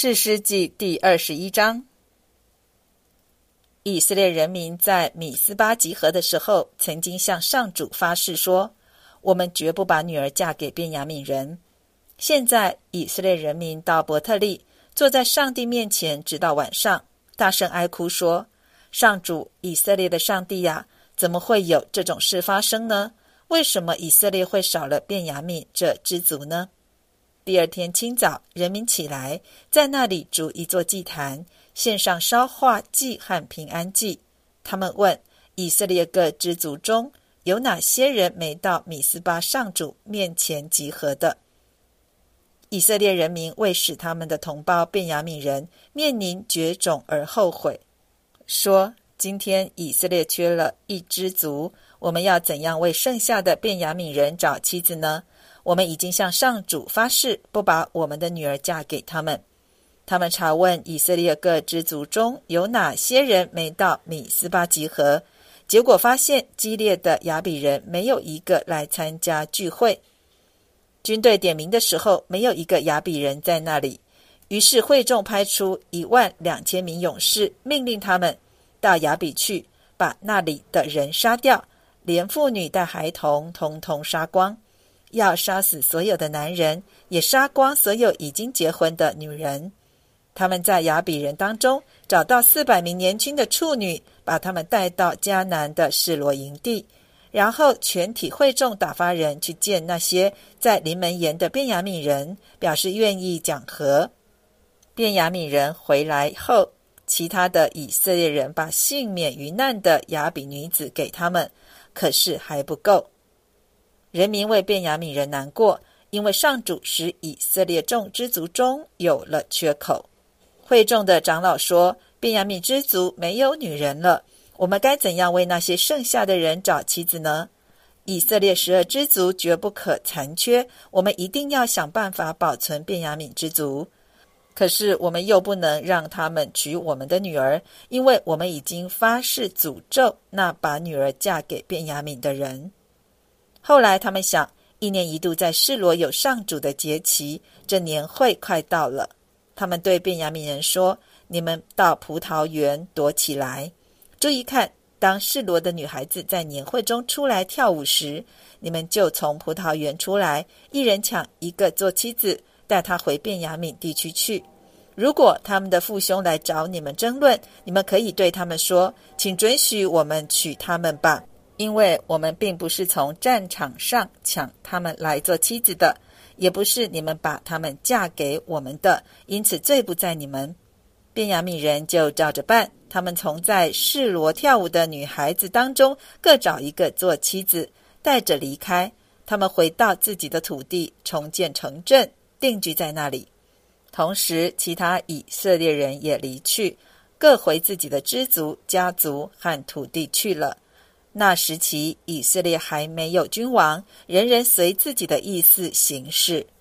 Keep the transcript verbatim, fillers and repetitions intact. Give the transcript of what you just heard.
士师记第二十一章。以色列人民在米斯巴集合的时候，曾经向上主发誓说，我们绝不把女儿嫁给便雅悯人。现在以色列人民到伯特利，坐在上帝面前，直到晚上，大声哀哭说，上主，以色列的上帝呀，怎么会有这种事发生呢？为什么以色列会少了便雅悯这支族呢？第二天清早，人民起来，在那里筑一座祭坛，献上烧化祭和平安祭。他们问以色列各支族中有哪些人没到米斯巴上主面前集合的。以色列人民为使他们的同胞便雅悯人面临绝种而后悔，说，今天以色列缺了一支族，我们要怎样为剩下的便雅悯人找妻子呢？我们已经向上主发誓，不把我们的女儿嫁给他们。他们查问以色列各支族中有哪些人没到米斯巴集合，结果发现基列的亚比人没有一个来参加聚会。军队点名的时候，没有一个亚比人在那里。于是会众派出一万两千名勇士，命令他们到亚比去，把那里的人杀掉，连妇女带孩童统统杀光。要杀死所有的男人，也杀光所有已经结婚的女人。他们在亚比人当中找到四百名年轻的处女，把他们带到迦南的示罗营地，然后全体会众打发人去见那些在临门岩的便雅悯人，表示愿意讲和。便雅悯人回来后，其他的以色列人把幸免于难的亚比女子给他们，可是还不够。人民为便雅悯人难过，因为上主使以色列众支族中有了缺口。会众的长老说，便雅悯支族没有女人了，我们该怎样为那些剩下的人找妻子呢？以色列十二支族绝不可残缺，我们一定要想办法保存便雅悯支族。可是我们又不能让他们娶我们的女儿，因为我们已经发誓诅咒那把女儿嫁给便雅悯的人。后来他们想，一年一度在示罗有上主的节期，这年会快到了。他们对便雅悯人说，你们到葡萄园躲起来，注意看，当示罗的女孩子在年会中出来跳舞时，你们就从葡萄园出来，一人抢一个做妻子，带她回便雅悯地区去。如果他们的父兄来找你们争论，你们可以对他们说，请准许我们娶他们吧，因为我们并不是从战场上抢他们来做妻子的，也不是你们把他们嫁给我们的，因此罪不在你们。便雅悯人就照着办，他们从在示罗跳舞的女孩子当中各找一个做妻子，带着离开。他们回到自己的土地，重建城镇，定居在那里。同时其他以色列人也离去，各回自己的支族、家族和土地去了。那时期以色列还没有君王，人人随自己的意思行事。